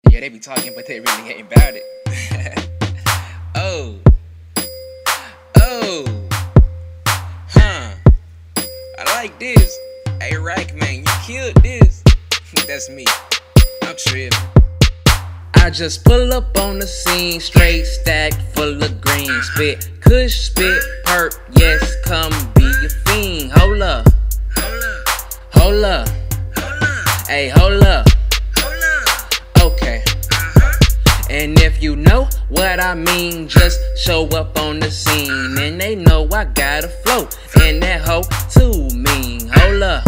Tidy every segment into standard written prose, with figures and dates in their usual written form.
Yeah, they be talking, but they really ain't about it. Oh, oh, huh. I like this. Hey, Rack, man, you killed this. That's me. I'm tripping. I just pull up on the scene, straight stacked full of green. Spit, kush, spit, perp, yes, come be a fiend. Hold up, hold up, hey, hold up. Okay. And if you know what I mean, just show up on the scene. And they know I got a flow, and that hoe too mean. Hold up,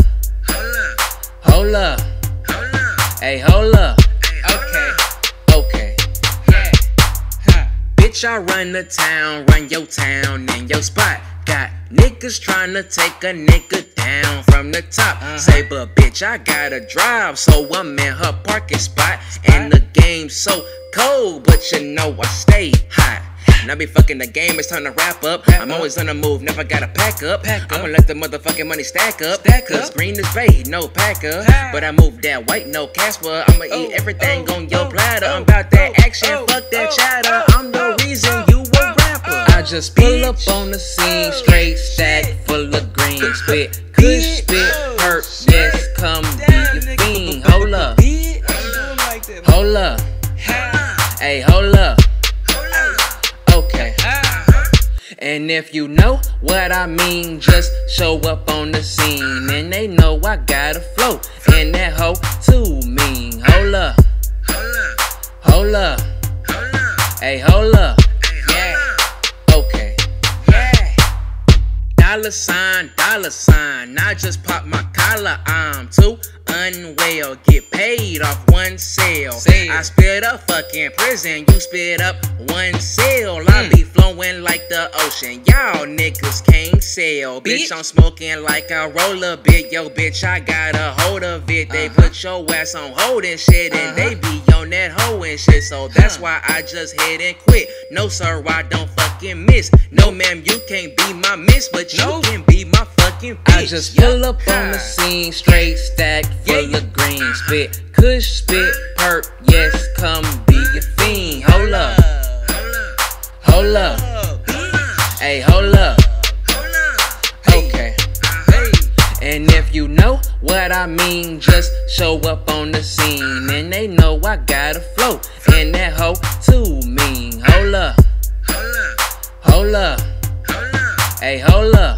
hold up, hey, hold up. Okay, okay, yeah. Huh. Bitch, I run the town, run your town and your spot. Got niggas tryna take a nigga down from the top. Say, but bitch, I gotta drive, so I'm in her parking spot. And the game's so cold, but you know I stay hot. And I be fucking the game, it's time to wrap up. I'm always on the move, never gotta pack up. I'ma let the motherfucking money stack up. Cause green is bait, no packer. But I move that white, no Casper. I'ma eat everything on your platter. I'm about that action, fuck that chatter. I'm the reason you a rapper. I just pull up on the scene, straight stack full of green. Spit, kush, spit, hurt, yes, come be a fiend. Hold up, hold up, hey, hold up. Okay. And if you know what I mean, just show up on the scene. And they know I got a flow, and that hoe too mean. Hold up, hold up, hey, hold up. Yeah, okay, yeah. Dollar sign, I just pop my collar. I'm too unwell, get paid off one sale. I spit up fucking prison, you spit up one sale. I be flowing like the ocean, y'all niggas can't sail. Bitch, I'm smoking like a roller bit. Yo, bitch, I got a hold of it. They put your ass on hold and shit, and they be on that hoe and shit. So that's why I just hit and quit. No, sir, I don't fucking miss. No, ma'am, you can't be my miss, but you can be my fucking bitch. I just pull up on the scene, straight stacked full of green. Spit, kush, spit, perp, yes, come be a fiend. Hold up, hold up, hey, hold up. Okay. And if you know what I mean, just show up on the scene. And they know I got a flow, and that hoe too mean. Hold up, hold up, hey, hold up.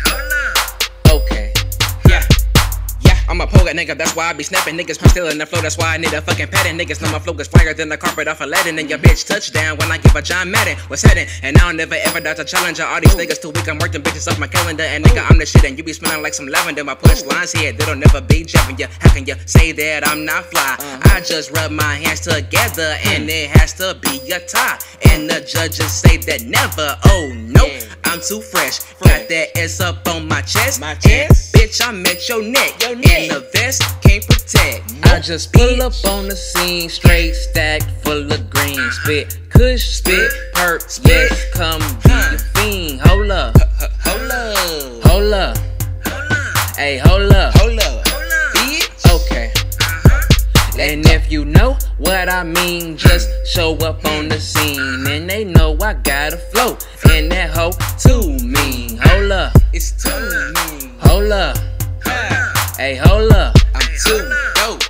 Okay. I'm a poet nigga, that's why I be snapping niggas from stealing the flow, that's why I need a fucking pattern. Niggas know my flow is flyer than the carpet off Aladdin. And your bitch touchdown when I give a John Madden. What's heading? And I don't never ever dodge a challenger. All these niggas too weak, I'm working bitches off my calendar. And nigga, I'm the shit, and you be smelling like some lavender. My punchlines here, they don't never be jabbing ya. How can you say that I'm not fly? I just rub my hands together, and it has to be a tie. And the judges say that never, oh no, I'm too fresh. Got that ass up on my chest. Bitch, I'm at your neck. In the vest, can't protect. I just pull up on the scene, straight stacked full of green. Spit, kush, spit, perp, yes, come be a fiend. Hold up, hold up, hey, hold up. Okay. And if you know what I mean, just show up on the scene. And they know I got a flow, and that hoe too mean. Hold up, It's too mean. hold up, hey, hold up. I'm too dope.